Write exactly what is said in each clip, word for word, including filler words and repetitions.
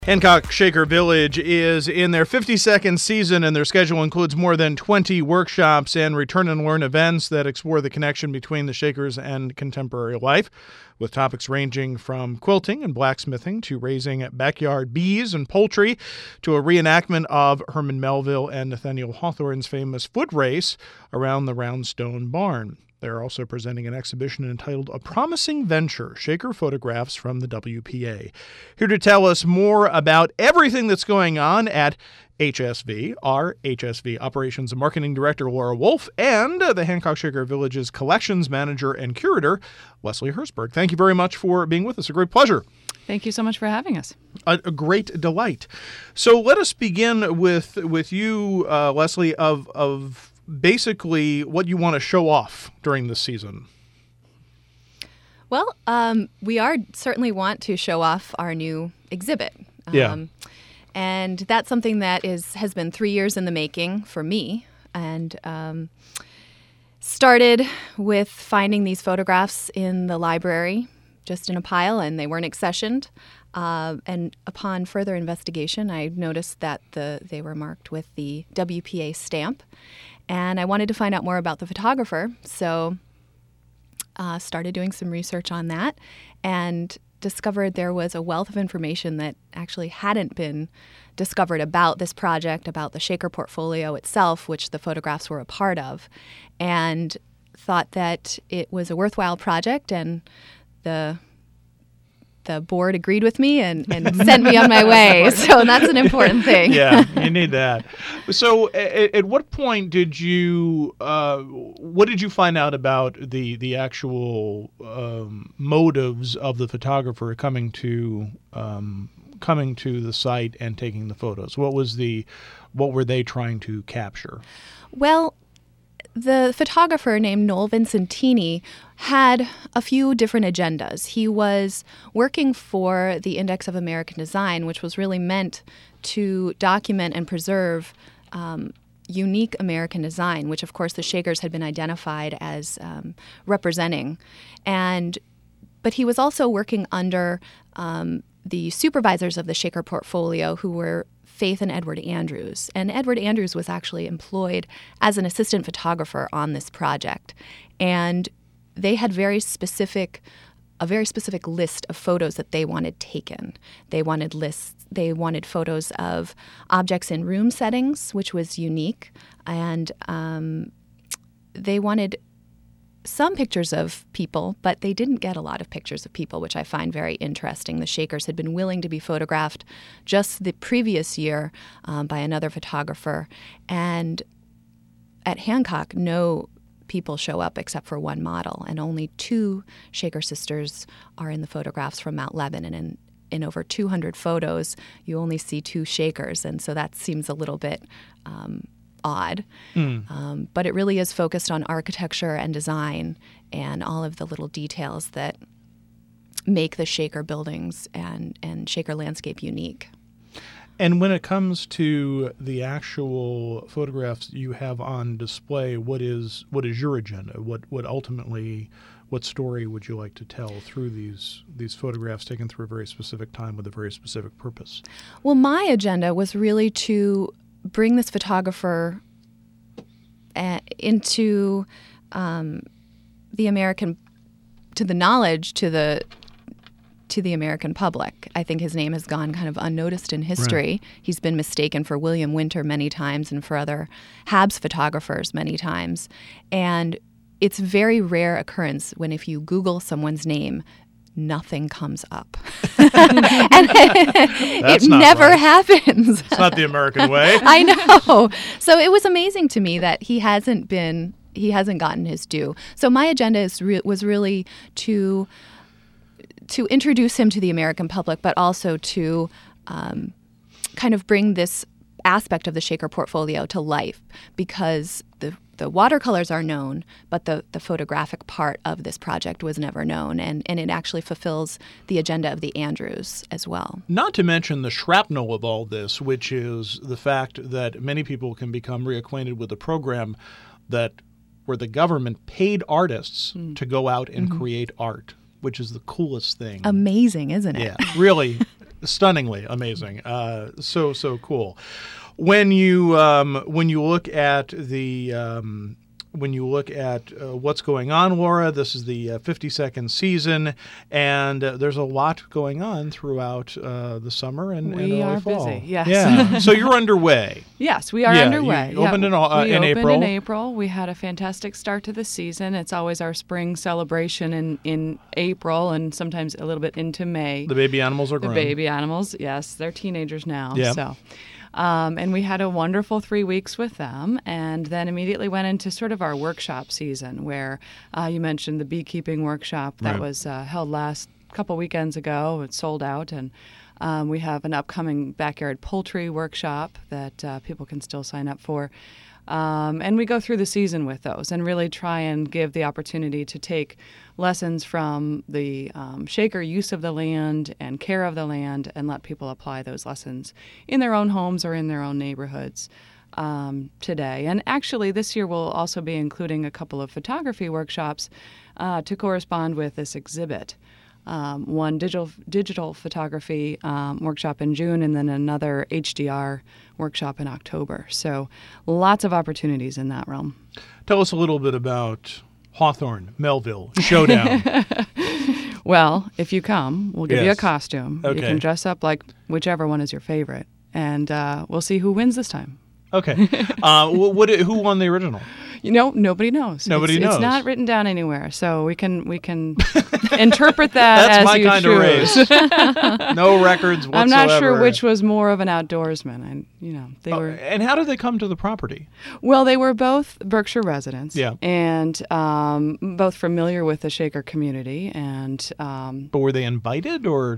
Hancock Shaker Village is in their fifty-second season, and their schedule includes more than twenty workshops and return-and-learn events that explore the connection between the Shakers and contemporary life, with topics ranging from quilting and blacksmithing to raising backyard bees and poultry to a reenactment of Herman Melville and Nathaniel Hawthorne's famous foot race around the Roundstone Barn. They're also presenting an exhibition entitled A Promising Venture, Shaker Photographs from the W P A. Here to tell us more about everything that's going on at H S V, our H S V Operations and Marketing Director, Laura Wolf, and the Hancock Shaker Village's Collections Manager and Curator, Leslie Hertzberg. Thank you very much for being with us. A great pleasure. Thank you so much for having us. A, a great delight. So let us begin with with you, uh, Leslie, of of basically what you want to show off during this season. Well, um, we are certainly want to show off our new exhibit. Um, Yeah. And that's something that is has been three years in the making for me. And um, started with finding these photographs in the library, just in a pile, and they weren't accessioned. Uh, and upon further investigation, I noticed that the they were marked with the W P A stamp. And I wanted to find out more about the photographer, so uh, started doing some research on that and discovered there was a wealth of information that actually hadn't been discovered about this project, about the Shaker portfolio itself, which the photographs were a part of, and thought that it was a worthwhile project, and the the board agreed with me and, and sent me on my way. So that's an important thing. Yeah, you need that. So at, at what point did you, uh, what did you find out about the, the actual um, motives of the photographer coming to um, coming to the site and taking the photos? What was the, what were they trying to capture? Well, the photographer named Noel Vincentini had a few different agendas. He was working for the Index of American Design, which was really meant to document and preserve um, unique American design, which of course the Shakers had been identified as um, representing. And but he was also working under um, the supervisors of the Shaker portfolio, who were Faith and Edward Andrews. And Edward Andrews was actually employed as an assistant photographer on this project. And they had very specific, a very specific list of photos that they wanted taken. They wanted lists, they wanted photos of objects in room settings, which was unique. And um, they wanted some pictures of people, but they didn't get a lot of pictures of people, which I find very interesting. The Shakers had been willing to be photographed just the previous year um, by another photographer. And at Hancock, no people show up except for one model, and only two Shaker sisters are in the photographs from Mount Lebanon. And in over two hundred photos, you only see two Shakers, and so that seems a little bit um, odd. Mm. Um, but it really is focused on architecture and design and all of the little details that make the Shaker buildings and, and Shaker landscape unique. And when it comes to the actual photographs you have on display, what is what is your agenda? What what ultimately, what story would you like to tell through these these photographs taken through a very specific time with a very specific purpose? Well, my agenda was really to bring this photographer uh, into um, the American, to the knowledge, to the to the American public. I think his name has gone kind of unnoticed in history. Right. He's been mistaken for William Winter many times and for other Habs photographers many times. And it's a very rare occurrence when if you Google someone's name, nothing comes up. and it never right. happens. It's not the American way. I know. So it was amazing to me that he hasn't been, he hasn't gotten his due. So my agenda is re- was really to to introduce him to the American public, but also to um, kind of bring this aspect of the Shaker portfolio to life, because the the watercolors are known, but the, the photographic part of this project was never known, and, and it actually fulfills the agenda of the Andrews as well. Not to mention the shrapnel of all this, which is the fact that many people can become reacquainted with a program that where the government paid artists mm. to go out and mm-hmm. create art, which is the coolest thing. Amazing, isn't it? Yeah, really. stunningly amazing. Uh, so so cool. When you um, when you look at the um, when you look at uh, what's going on, Laura, this is the uh, fifty-second season, and uh, there's a lot going on throughout uh, the summer and, We and early are fall. busy, yes. Yeah. So you're underway. Yes, we are Yeah, underway. you opened in au- uh, we in opened April. in April. We had a fantastic start to the season. It's always our spring celebration in, in April and sometimes a little bit into May. The baby animals are The grown. baby animals, yes, they're teenagers now. Yeah. So, um, and we had a wonderful three weeks with them, and then immediately went into sort of our workshop season, where uh, you mentioned the beekeeping workshop that Right. was uh, held last couple weekends ago. It sold out, and um, we have an upcoming backyard poultry workshop that uh, people can still sign up for. Um, and we go through the season with those and really try and give the opportunity to take lessons from the um, shaker use of the land and care of the land and let people apply those lessons in their own homes or in their own neighborhoods um, today. And actually, this year we'll also be including a couple of photography workshops uh, to correspond with this exhibit. Um, one digital digital photography um, workshop in June, and then another H D R workshop in October. So lots of opportunities in that realm. Tell us a little bit about Hawthorne, Melville, Showdown. Well, if you come, we'll give you a Yes. costume. You Okay. can dress up like whichever one is your favorite, and uh, we'll see who wins this time. Okay. Uh, wh- what, who won the original? You know, nobody knows. Nobody it's, knows. It's not written down anywhere, so we can we can interpret that That's as my you kind choose. of race. No records whatsoever. I'm not sure which was more of an outdoorsman. I, you know, they Oh, were. and how did they come to the property? Well, they were both Berkshire residents, Yeah. and um, both familiar with the Shaker community, and um, But were they invited or?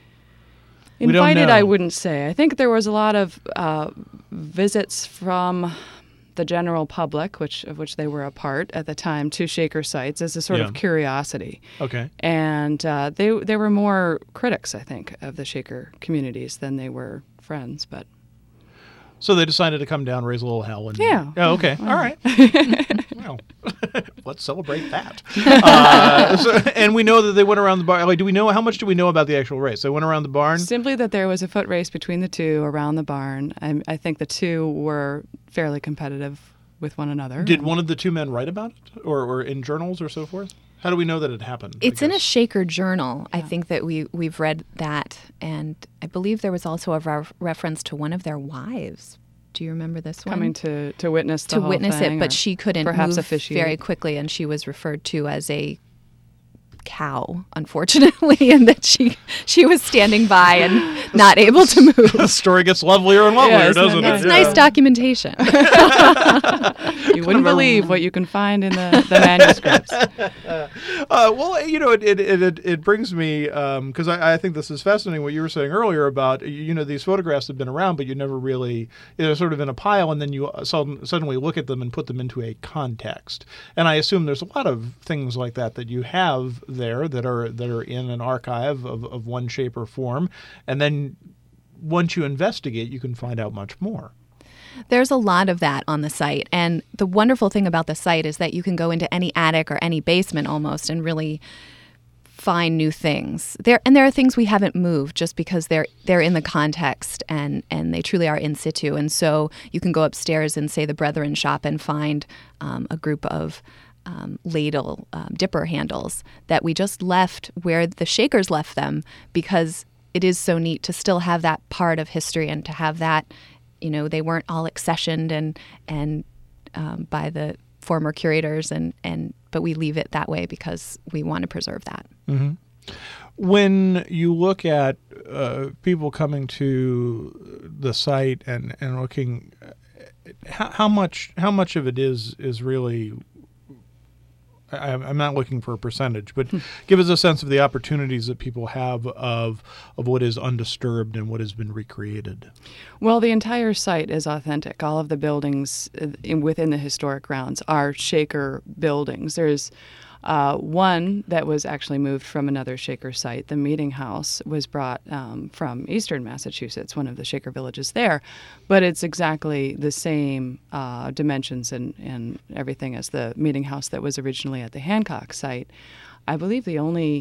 We don't invited. know. I wouldn't say. I think there was a lot of uh, visits from the general public, which of which they were a part at the time, to Shaker sites as a sort Yeah. of curiosity. Okay. And uh, they they were more critics, I think, of the Shaker communities than they were friends. But So they decided to come down, raise a little hell, and Yeah. Oh, okay, all right. Well, let's celebrate that. Uh, so, and we know that they went around the barn. Like, do we know how much do we know about the actual race? They went around the barn. simply that there was a foot race between the two around the barn. I, I think the two were fairly competitive with one another. Did one of the two men write about it, or, or in journals or so forth? How do we know that it happened? I It's in a guess? Shaker journal. I think that we we've read that, and I believe there was also a re- reference to one of their wives. Do you remember this one? coming to, to witness the to whole witness thing, it, but or she couldn't perhaps move officiate. very quickly, and she was referred to as a cow, unfortunately, and that she she was standing by and not able to move. The story gets lovelier and lovelier, Yeah, isn't it doesn't nice? it? It's nice documentation. You wouldn't believe what you can find in the, the manuscripts. Uh, well, you know, it it it, it brings me because I, I think this is fascinating. What you were saying earlier about you know these photographs have been around, but you never really they're sort of in a pile, and then you sudden, suddenly look at them and put them into a context. And I assume there's a lot of things like that that you have there that are that are in an archive of, of one shape or form, and then once you investigate, you can find out much more. There's a lot of that on the site. And the wonderful thing about the site is that you can go into any attic or any basement almost and really find new things. There and there are things we haven't moved just because they're they're in the context and, and they truly are in situ. And so you can go upstairs in, say, the Brethren shop and find um, a group of um, ladle um, dipper handles that we just left where the Shakers left them because it is so neat to still have that part of history and to have that. You know, they weren't all accessioned and and um, by the former curators, and, and but we leave it that way because we want to preserve that. Mm-hmm. When you look at uh, people coming to the site and, and looking, how, how much how much of it is is really? I, I'm not looking for a percentage, but give us a sense of the opportunities that people have of of what is undisturbed and what has been recreated. Well, the entire site is authentic. All of the buildings uh, in, within the historic grounds are Shaker buildings. There's uh, one that was actually moved from another Shaker site. The Meeting House was brought um, from eastern Massachusetts, one of the Shaker villages there, but it's exactly the same uh, dimensions and, and everything as the Meeting House that was originally at the Hancock site. I believe the only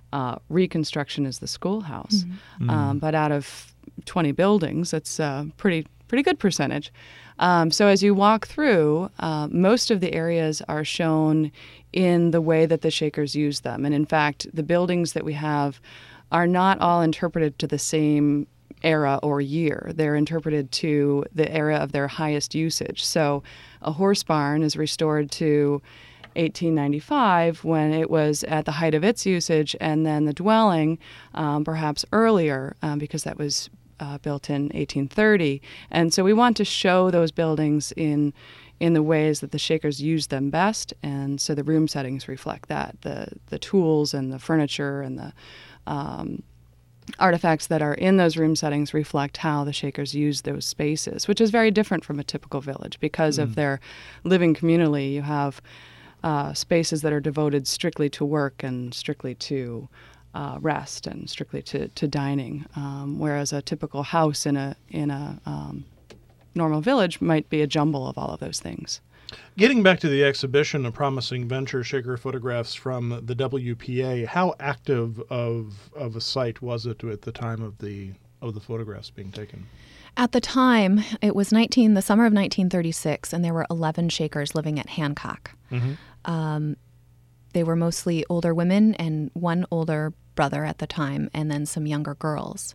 uh, reconstruction is the schoolhouse. Mm-hmm. Um, but out of twenty buildings, it's a pretty pretty good percentage. Um, so as you walk through, uh, most of the areas are shown in the way that the Shakers use them. And in fact, the buildings that we have are not all interpreted to the same era or year. They're interpreted to the era of their highest usage. So a horse barn is restored to eighteen ninety-five when it was at the height of its usage, and then the dwelling um, perhaps earlier um, because that was uh, built in eighteen thirty. And so we want to show those buildings in in the ways that the Shakers used them best, and so the room settings reflect that. The the tools and the furniture and the um, artifacts that are in those room settings reflect how the Shakers used those spaces, which is very different from a typical village because mm. of their living communally. You have uh, spaces that are devoted strictly to work and strictly to uh, rest and strictly to, to dining, um, whereas a typical house in a in a um, normal village might be a jumble of all of those things. Getting back to the exhibition, A Promising Venture, Shaker photographs from the W P A, how active of of a site was it at the time of the of the photographs being taken? At the time, it was nineteen the summer of nineteen thirty-six, and there were eleven Shakers living at Hancock. Mm-hmm. Um, they were mostly older women and one older brother at the time, and then some younger girls.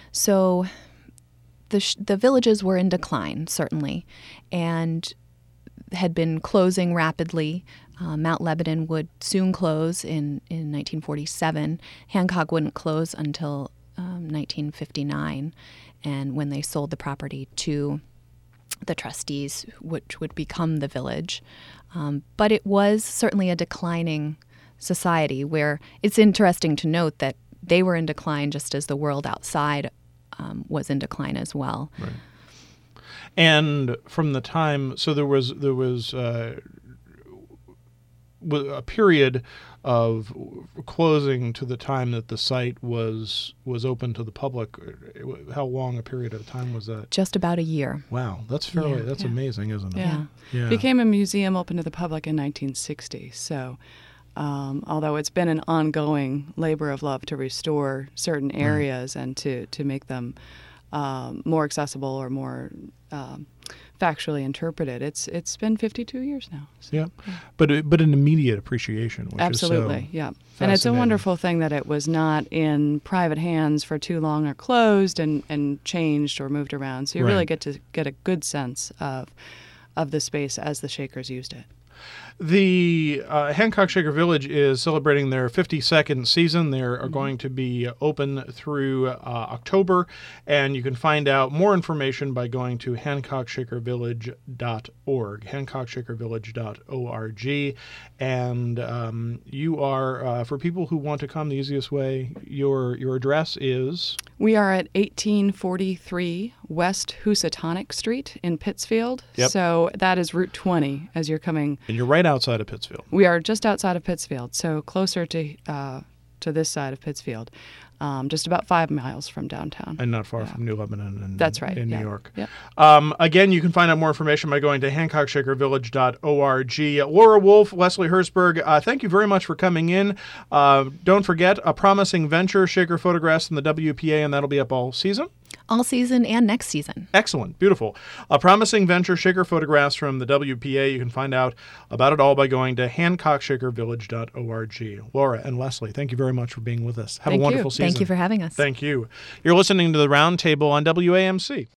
So the sh- the villages were in decline, certainly, and had been closing rapidly. Uh, Mount Lebanon would soon close in, in nineteen forty-seven. Hancock wouldn't close until um, nineteen fifty-nine, and when they sold the property to the trustees, which would become the village. Um, but it was certainly a declining society where it's interesting to note that they were in decline just as the world outside um, was in decline as well. Right. And from the time, so there was there was uh, a period of closing to the time that the site was was open to the public. How long a period of time was that? Just about a year. Wow, that's fairly Yeah. that's Yeah. amazing, isn't it? Yeah. Yeah. Became a museum open to the public in nineteen sixty. So um, although it's been an ongoing labor of love to restore certain areas mm. and to, to make them um, more accessible or more um, factually interpreted, it's it's been fifty-two years now. So, yeah. yeah, but but an immediate appreciation, which absolutely, is so yeah. And it's a wonderful thing that it was not in private hands for too long or closed and, and changed or moved around. So you right. really get to get a good sense of of the space as the Shakers used it. The uh, Hancock Shaker Village is celebrating their fifty-second season. They are mm-hmm. going to be open through uh, October, and you can find out more information by going to hancock shaker village dot org, hancock shaker village dot org. And um, you are, uh, for people who want to come the easiest way, your your address is? We are at eighteen forty-three West Housatonic Street in Pittsfield. Yep. So that is Route twenty as you're coming. And you're right outside of Pittsfield. We are just outside of Pittsfield, so closer to uh, to this side of Pittsfield, um, just about five miles from downtown. And not far yeah. from New Lebanon and That's right. in yeah. New York. Yeah. Um, again, you can find out more information by going to hancock shaker village dot org. Laura Wolf, Leslie Herzberg, uh, thank you very much for coming in. Uh, don't forget, A Promising Venture, Shaker photographs from the W P A, and that'll be up all season. All season and next season. Excellent. Beautiful. A Promising Venture, Shaker photographs from the W P A. You can find out about it all by going to hancock shaker village dot org. Laura and Leslie, thank you very much for being with us. Have Thank a wonderful you. season. Thank you for having us. Thank you. You're listening to The Roundtable on W A M C.